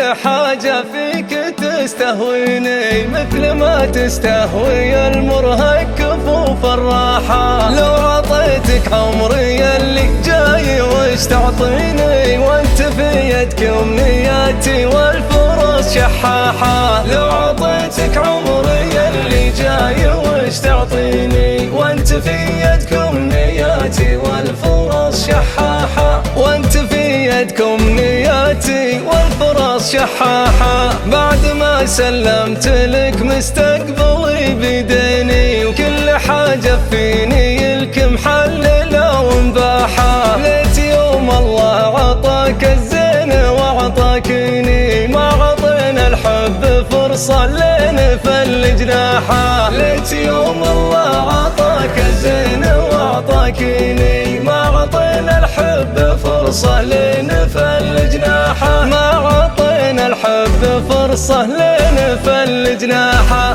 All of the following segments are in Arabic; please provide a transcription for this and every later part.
حاجة فيك تستهويني مثل ما تستهوي المرهق كفوف الراحة. لو عطيتك عمري اللي جاي وش تعطيني وانت في يدك امنياتي والفرص شحاحة. لو عطيتك عمري اللي جاي وش تعطيني وانت في يدك امنياتي والفرص شحاحة. وانت في يدك امنياتي والفرص شحاحة. بعد ما سلمت لك مستقبلي بيديني وكل حاجة فيني لك محللة ومباحة. ليت يوم الله عطاك الزين وعطاكيني ما عطينا الحب فرصة لنفل جناحه. ليت يوم الله عطاك الزين وعطاكيني ما عطينا الحب فرصة لنفل جناحه. ما عطينا الحب فرصة لنفل جناحه.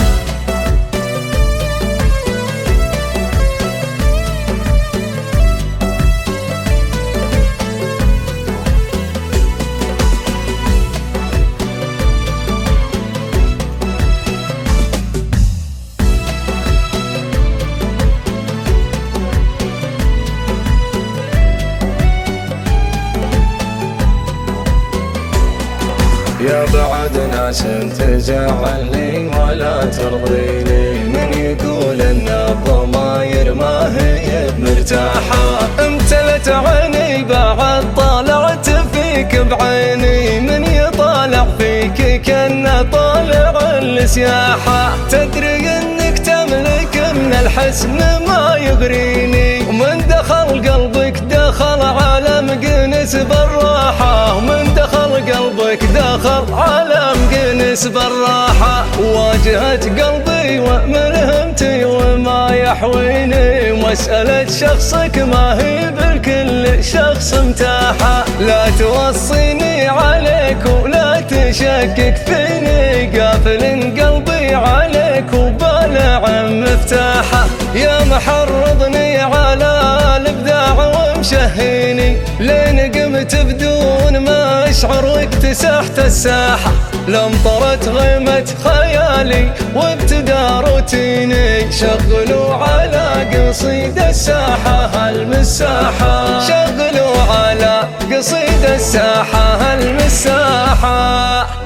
يا بعد ناس تزعلني ولا ترضيني من يقول ان الضماير ما هي مرتاحة. امتلت عيني بعد طالعت فيك بعيني من يطالع فيك كأنه طالع السياحة. تدري انك تملك من الحسن ما يغريني ومن دخل قلبك دخل عالم قنس بالراحة. ومن دخل قلبك دخل عالم قنس بالراحة. واجهت قلبي وملهمتي وما يحويني مسألة شخصك ما هي بالكل شخص متاحة. لا توصيني عليك ولا تشكك فيني قافل قلبي عليك وبالع مفتاحة. يا محرضني على الابداع ومشهيني لين قمت بدون ما اشعر واكتسحت الساحة. لامطرت غيمة خيالي وابتدى روتيني شغلوا على قصيد الساحة المساحة. شغلوا على قصيد الساحة المساحة.